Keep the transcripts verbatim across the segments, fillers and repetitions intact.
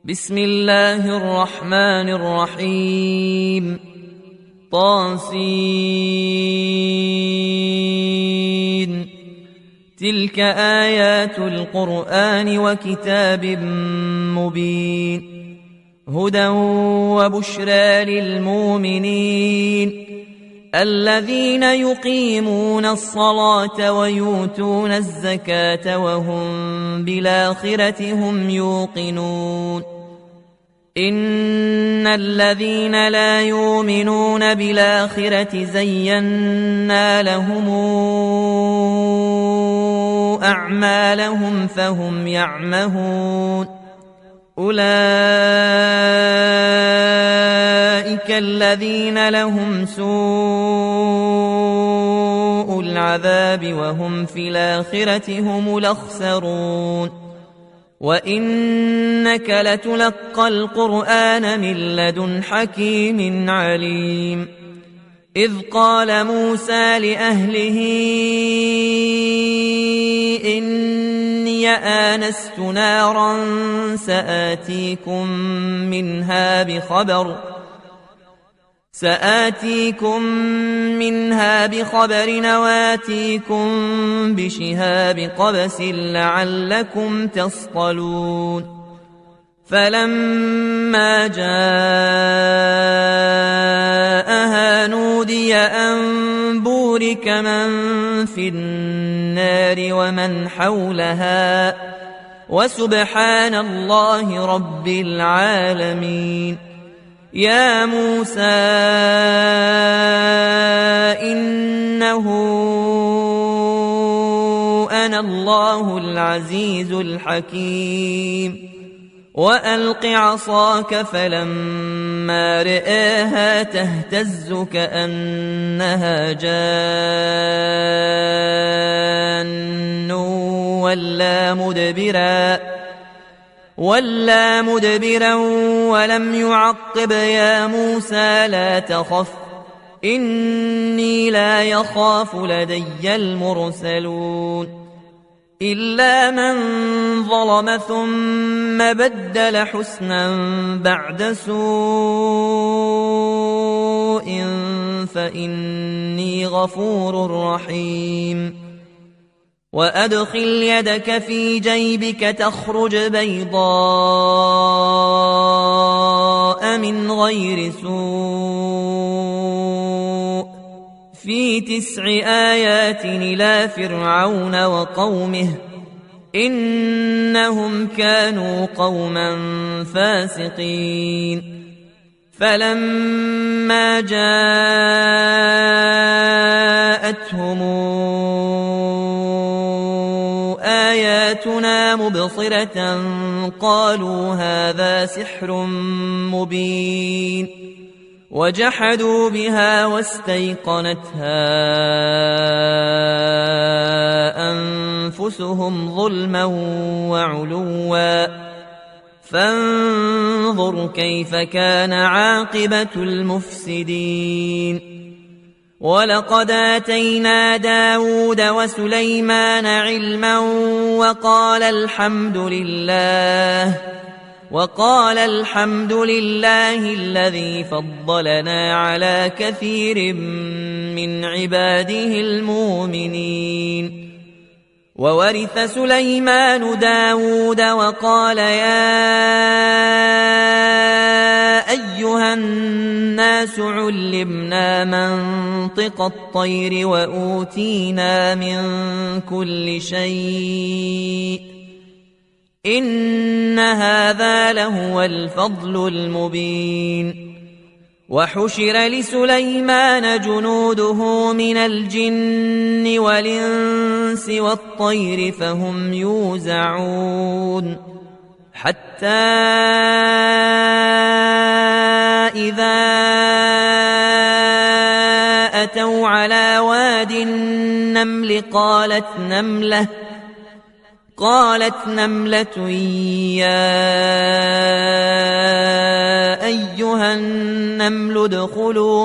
بسم الله الرحمن الرحيم. طاسين. تلك آيات القرآن وكتاب مبين، هدى وبشرى للمؤمنين الذين يقيمون الصلاة ويؤتون الزكاة وهم بالآخرة هم يوقنون. إن الذين لا يؤمنون بالآخرة زينا لهم أعمالهم فهم يعمهون. أولئك الذين لهم سوء العذاب وهم في الآخرة هم الأخسرون. وإنك لتلقى القرآن من لدن حكيم عليم. إذ قال موسى لأهله إني آنست نارا سآتيكم منها بخبر سآتيكم منها بخبر وآتيكم بشهاب قبس لعلكم تصطلون. فلما جاءها نودي أن بورك من في النار ومن حولها وسبحان الله رب العالمين. يا موسى إنه أنا الله العزيز الحكيم. وألق عصاك فلما رآها تهتز كأنها جان ولا مدبرا ولا مدبرا ولم يعقب. يا موسى لا تخف إني لا يخاف لدي المرسلون. إلا من ظلم ثم بدل حسنا بعد سوء فإني غفور رحيم. وأدخل يدك في جيبك تخرج بيضاء من غير سوء في تسع آيات إلى فرعون وقومه إنهم كانوا قوما فاسقين. فلما جاءتهم آياتنا مبصرة قالوا هذا سحر مبين. وجحدوا بها واستيقنتها أنفسهم ظلما وعلوا فانظر كيف كان عاقبة المفسدين. ولقد آتينا داود وسليمان علما وقال الحمد لله وقال الحمد لله الذي فضلنا على كثير من عباده المؤمنين. وورث سليمان داود وقال يا أيها الناس علمنا منطق الطير وأوتينا من كل شيء إن هذا لهو الفضل المبين. وحشر لسليمان جنوده من الجن والإنس والطير فهم يوزعون. حتى إذا أتوا على واد النمل قالت نملة قالت نملة يا أيها النمل ادخلوا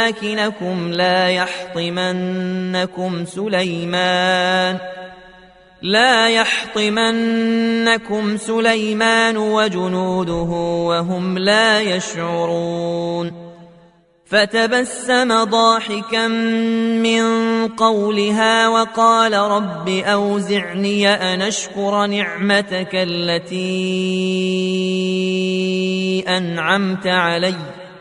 مساكنكم لا يحطمنكم سليمان لا يحطمنكم سليمان وجنوده وهم لا يشعرون فتبسم ضاحكا من قولها وقال رب أوزعني أن أشكر نعمتك التي أنعمت علي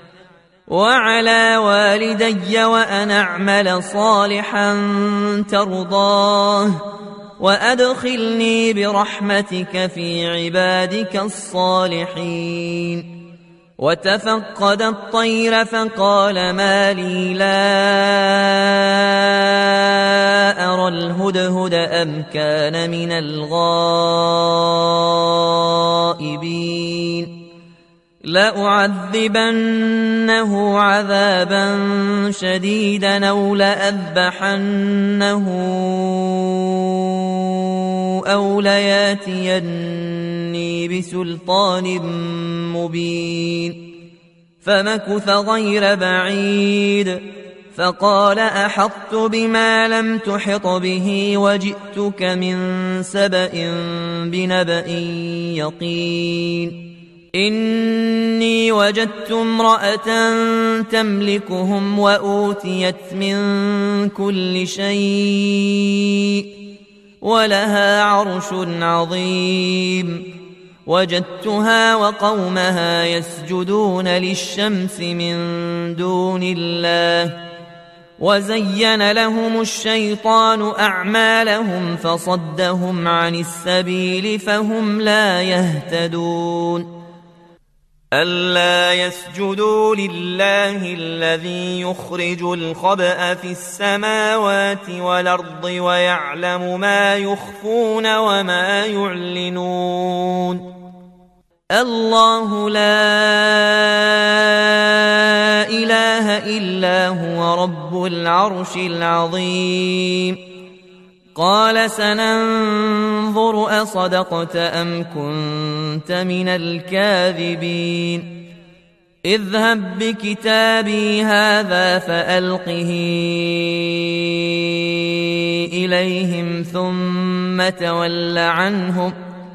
وعلى والدي وأن أعمل صالحا ترضاه وأدخلني برحمتك في عبادك الصالحين. وتفقد الطير فقال ما لي لا أرى الهدهد أم كان من الغائبين لأعذبنه عذابا شديدا أو لأذبحنه أو لياتيني بسلطان مبين. فمكث غير بعيد فقال أحطت بما لم تحط به وجئتك من سبأ بنبأ يقين. إني وجدت امرأة تملكهم وأوتيت من كل شيء ولها عرش عظيم. وجدتها وقومها يسجدون للشمس من دون الله وزين لهم الشيطان أعمالهم فصدهم عن السبيل فهم لا يهتدون. ألا يسجدوا لله الذي يخرج الخبأ في السماوات والأرض ويعلم ما يخفون وما يعلنون. الله لا إله إلا هو رب العرش العظيم. قال سننظر أصدقت أم كنت من الكاذبين. اذهب بكتابي هذا فألقه إليهم ثم تول عنهم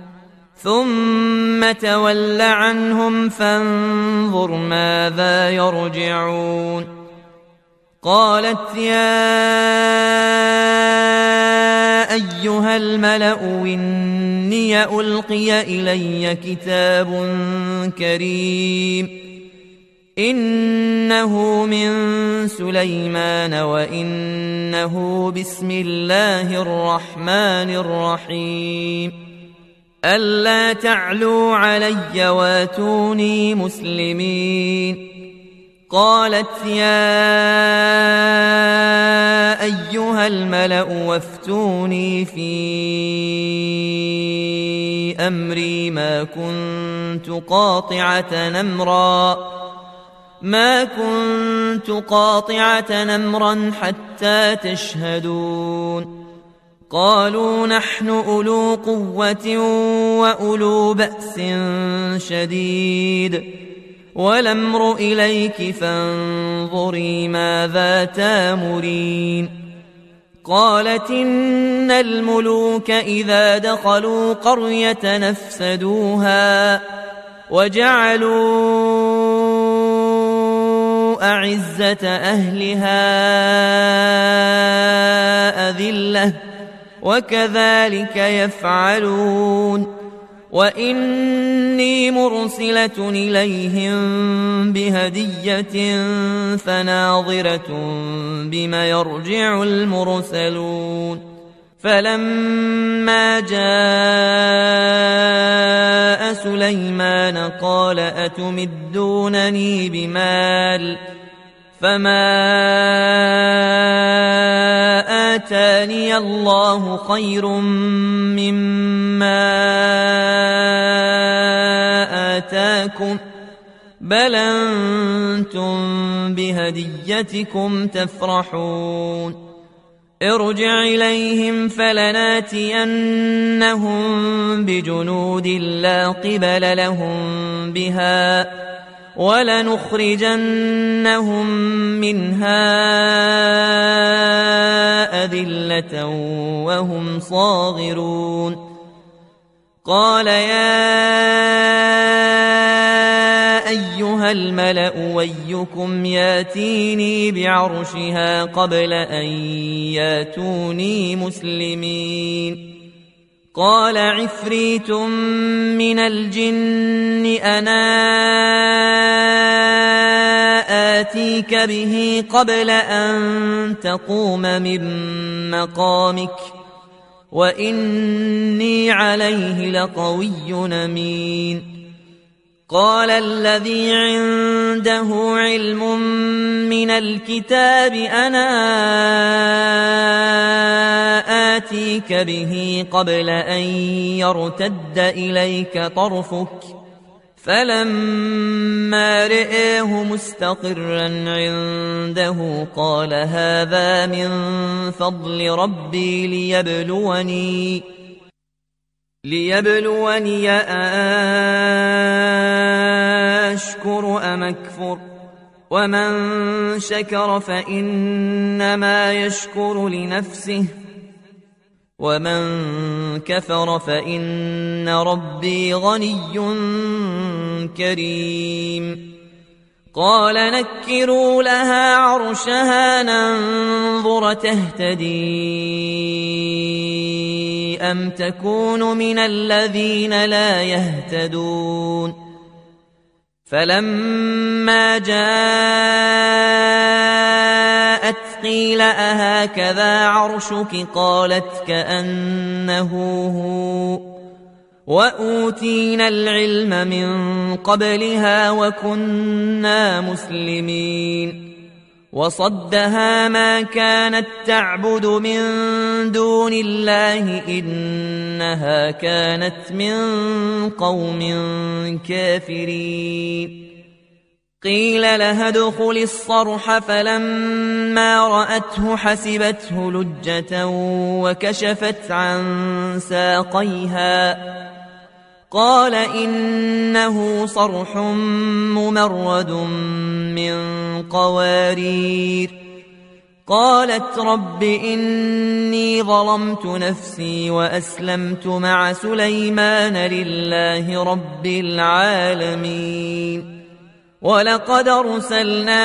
ثم تول عنهم فانظر ماذا يرجعون. قالت يا أيها الملأ إني ألقي إلي كتاب كريم إنه من سليمان وإنه بسم الله الرحمن الرحيم. ألا تعلوا علي واتوني مسلمين. قالت يا أيها الملأ وافتوني في أمري ما كنت قاطعة أمرا ما كنت قاطعة أمرا حتى تشهدون. قالوا نحن أولو قوة وأولو بأس شديد والأمر إليك فانظري ماذا تامرين. قالت إن الملوك إذا دخلوا قرية نفسدوها وجعلوا أعزة أهلها أذلة وكذلك يفعلون. وإني مرسلة إليهم بهدية فناظرة بما يرجع المرسلون. فلما جاء سليمان قال أتمدونني بمال فما آتاني الله خير مما آتاكم بل أنتم بهديتكم تفرحون. ارجع إليهم فلناتينهم بجنود لا قبل لهم بها ولنخرجنهم منها أذلة وهم صاغرون قال يا أيها الملأ أيكم ياتيني بعرشها قبل أن ياتوني مسلمين قال عفريت من الجن أنا آتيك به قبل أن تقوم من مقامك وإني عليه لقوي أمين قال الذي عنده علم من الكتاب أنا آتيك به قبل أن يرتد إليك طرفك فلما رآه مستقرا عنده قال هذا من فضل ربي ليبلوني ليبلوني أشكر أم أكفر ومن شكر فإنما يشكر لنفسه ومن كفر فإن ربي غني كريم قال نكروا لها عرشها ننظر تهتدي أم تكون من الذين لا يهتدون فلما جاءت قيل أهكذا عرشك قالت كأنه هو وأوتينا العلم من قبلها وكنا مسلمين وصدها ما كانت تعبد من دون الله إنها كانت من قوم كافرين قيل لها ادخل الصرح فلما رأته حسبته لجة وكشفت عن ساقيها قال إنه صرح ممرد من قوارير قالت رب إني ظلمت نفسي وأسلمت مع سليمان لله رب العالمين ولقد أرسلنا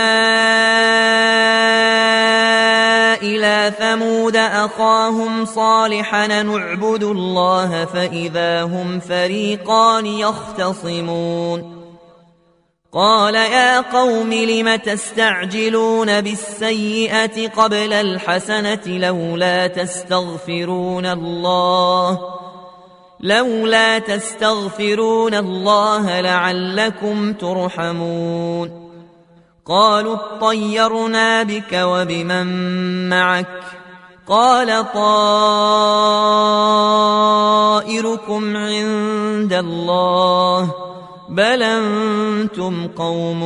إلى ثمود أخاهم صالحا نعبد الله فإذا هم فريقان يختصمون قال يا قوم لم تستعجلون بالسيئة قبل الحسنة لولا تستغفرون الله لولا تستغفرون الله لعلكم ترحمون قالوا اطيرنا بك وبمن معك قال طائركم عند الله بل أنتم قوم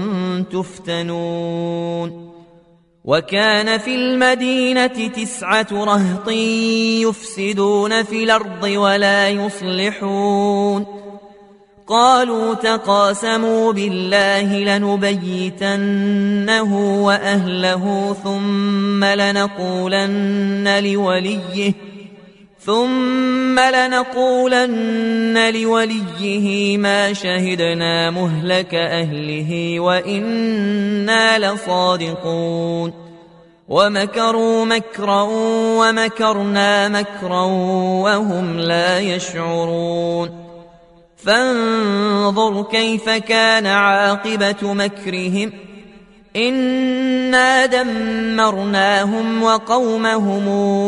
تفتنون وكان في المدينة تسعة رهط يفسدون في الأرض ولا يصلحون قالوا تقاسموا بالله لنبيتنه وأهله ثم لنقولن لوليه ثم لنقولن لوليه ما شهدنا مهلك أهله وإنا لصادقون ومكروا مكرا ومكرنا مكرا وهم لا يشعرون فانظر كيف كان عاقبة مكرهم إنا دمرناهم وقومهم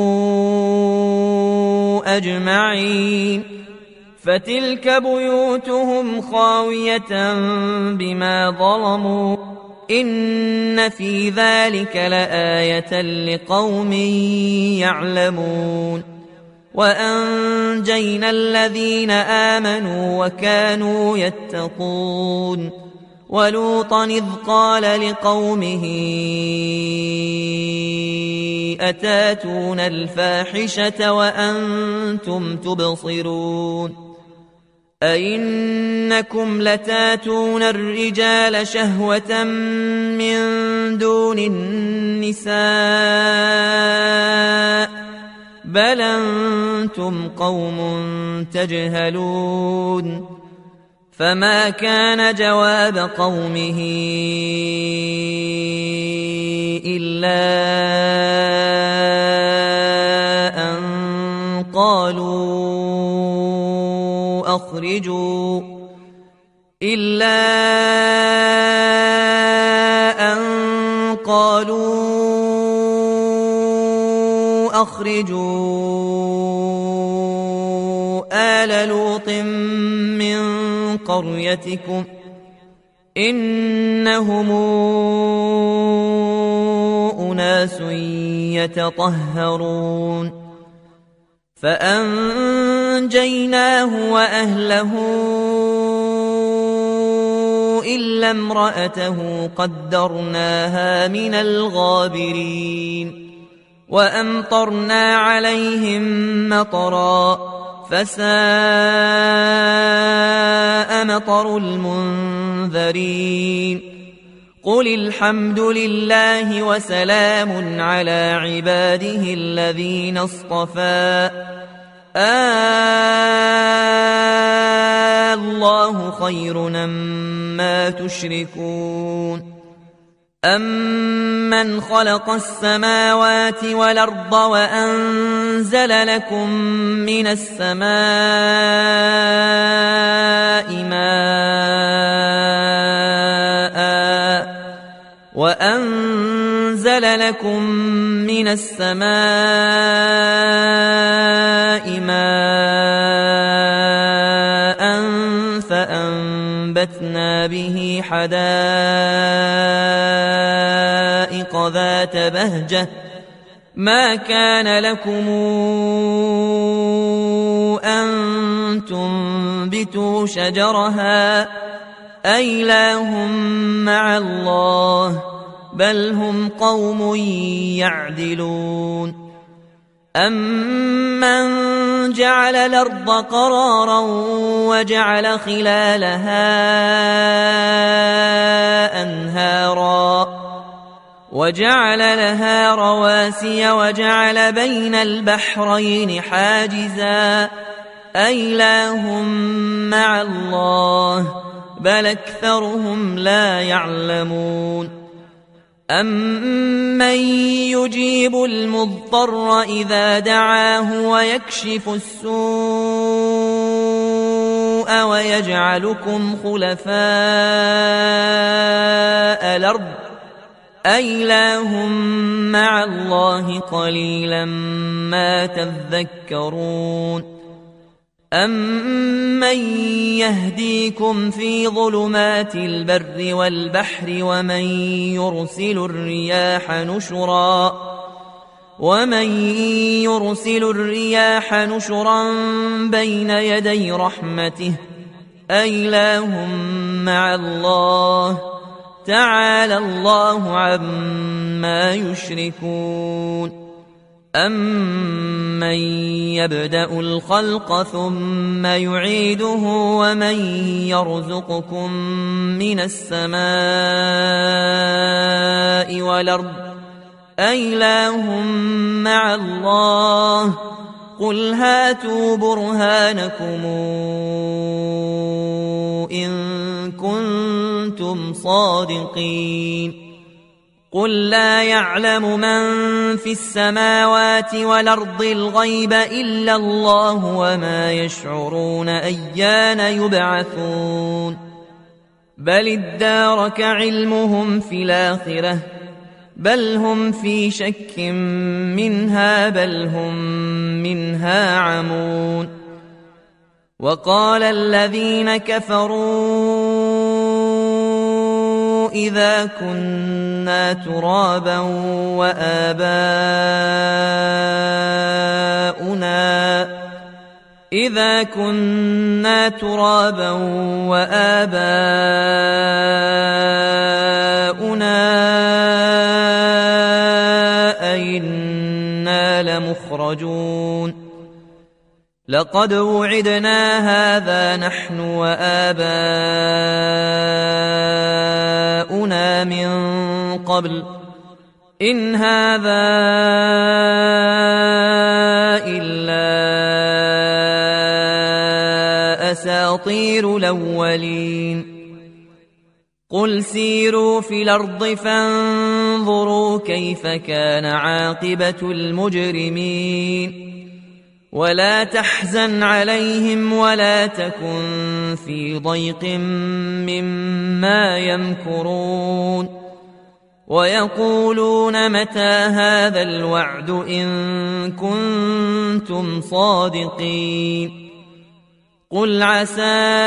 أجمعين فتلك بيوتهم خاوية بما ظلموا إن في ذلك لآية لقوم يعلمون وأنجينا الذين آمنوا وكانوا يتقون ولوطا إذ قال لقومه أتاتون الفاحشة وأنتم تبصرون أئنكم لتاتون الرجال شهوة من دون النساء بل أنتم قوم تجهلون فما كان جواب قومه إلا أن قالوا أخرجوا إلا أن قالوا أخرجوا آل لوط من قريتكم إنهم أناس يتطهرون فأنجيناه وأهله إلا امرأته قدرناها من الغابرين وأمطرنا عليهم مطرا فساء مطر المنذرين قل الحمد لله وسلام على عباده الذين اصطفى آه الله خير أما تشركون أمن خلق السماوات والأرض وأنزل لكم من السماء ماء وأنزل لكم من السماء ماء فأنبتنا به حدائق ذات بهجة ما كان لكم أن تنبتوا شجرها أإله مع الله بل هم قوم يعدلون أمن جعل الأرض قرارا وجعل خلالها أنهارا وجعل لها رواسي وجعل بين البحرين حاجزا أإله مع الله بل أكثرهم لا يعلمون أمن يجيب المضطر إذا دعاه ويكشف السوء ويجعلكم خلفاء الأرض أإله مع الله قليلا ما تذكرون أمن يهديكم في ظلمات البر والبحر ومن يرسل الرياح نشرا ومن يرسل الرياح نشرا بين يدي رحمته أإله مع الله تعالى الله عما يشركون أمن يبدأ الخلق ثم يعيده ومن يرزقكم من السماء والأرض أإله مع الله قل هاتوا برهانكم إن كنتم صادقين قل لا يعلم من في السماوات والأرض الغيب إلا الله وما يشعرون أيان يبعثون بل ادارك علمهم في الآخرة بل هم في شك منها بل هم منها عمون وقال الذين كفروا إذا كنا ترابا وآباؤنا إذا كنا ترابا وآباؤنا أئنا لمخرجون لقد وعدنا هذا نحن وآباؤنا من قبل إن هذا إلا أساطير الأولين قل سيروا في الأرض فانظروا كيف كان عاقبة المجرمين ولا تحزن عليهم ولا تكن في ضيق مما يمكرون ويقولون متى هذا الوعد إن كنتم صادقين قل عسى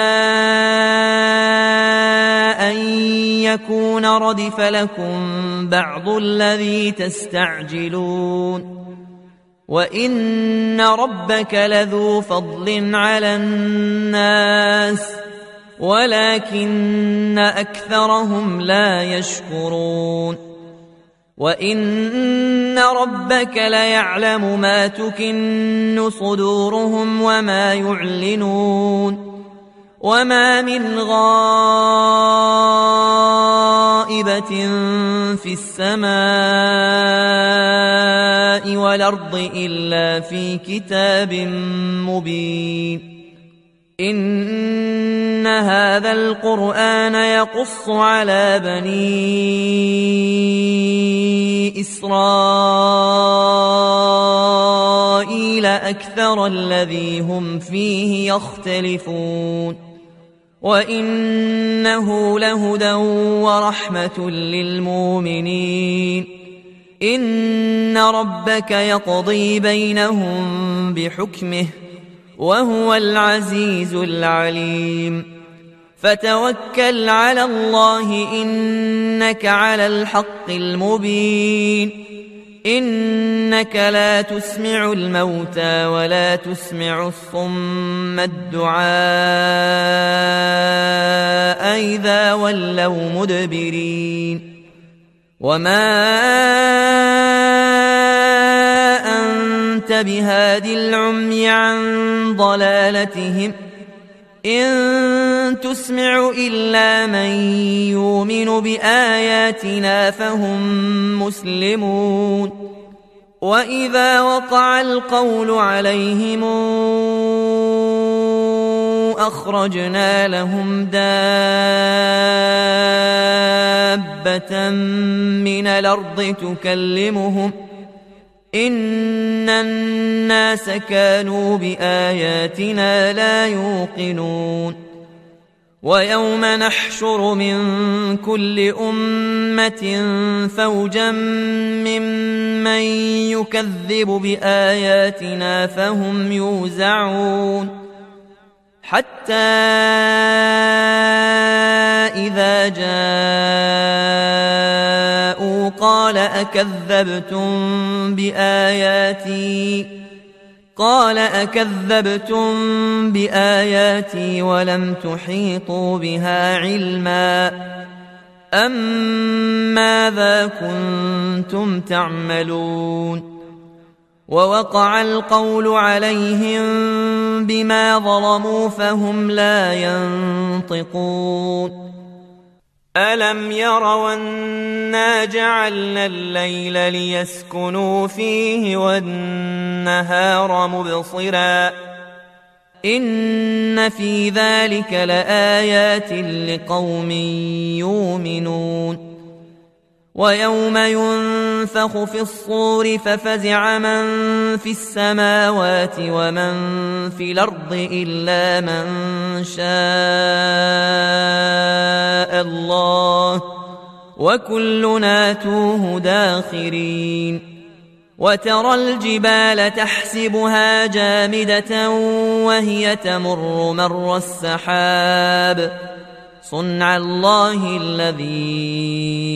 أن يكون ردف لكم بعض الذي تستعجلون وإن ربك لذو فضل على الناس ولكن أكثرهم لا يشكرون وإن ربك ليعلم ما تكن صدورهم وما يعلنون وما من غائبة في السماء والأرض إلا في كتاب مبين إن هذا القرآن يقص على بني إسرائيل أكثر الذي هم فيه يختلفون وإنه لهدى ورحمة للمؤمنين إن ربك يقضي بينهم بحكمه وهو العزيز العليم فتوكل على الله إنك على الحق المبين إنك لا تسمع الموتى ولا تسمع الصم الدعاء إذا ولوا مدبرين وما أنت بهاد العمي عن ضلالتهم إن تسمع إلا من يؤمن بآياتنا فهم مسلمون وإذا وقع القول عليهم أخرجنا لهم دابة من الأرض تكلمهم إن الناس كانوا بآياتنا لا يوقنون ويوم نحشر من كل أمة فوجا ممن يكذب بآياتنا فهم يوزعون حتى إذا جاءوا قال أكذبتم بآياتي قال أكذبتم بآياتي ولم تحيطوا بها علما أم ماذا كنتم تعملون ووقع القول عليهم بما ظلموا فهم لا ينطقون ألم يروا أنا جعلنا الليل ليسكنوا فيه والنهار مبصرا إن في ذلك لآيات لقوم يؤمنون ويوم ينفخ في الصور ففزع من في السماوات ومن في الأرض إلا من شاء الله وكلنا آتوه داخرين وترى الجبال تحسبها جامدة وهي تمر مر السحاب صنع الله الذي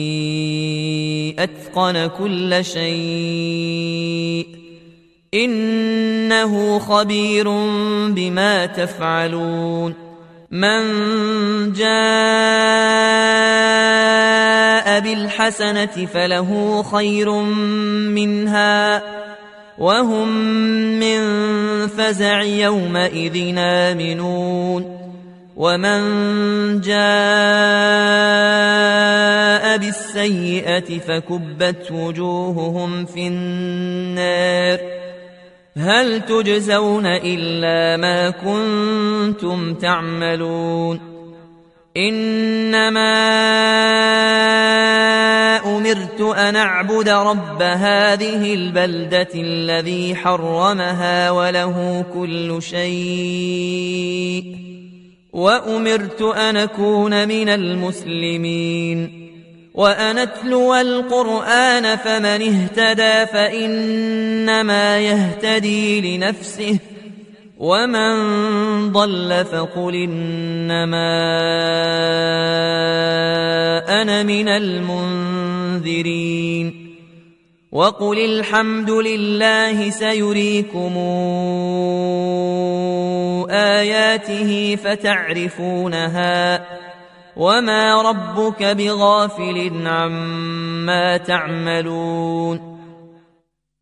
أتقن كل شيء إنه خبير بما تفعلون من جاء بالحسنة فله خير منها وهم من فزع يومئذ آمنون ومن جاء بالسيئة فكبت وجوههم في النار هل تجزون إلا ما كنتم تعملون إنما أمرت أن أعبد رب هذه البلدة الذي حرمها وله كل شيء وأمرت أن أكون من المسلمين وأن أتلو القرآن فمن اهتدى فإنما يهتدي لنفسه ومن ضل فقل إنما أنا من المنذرين وقل الحمد لله سيريكم آياته فتعرفونها وما ربك بغافل عما تعملون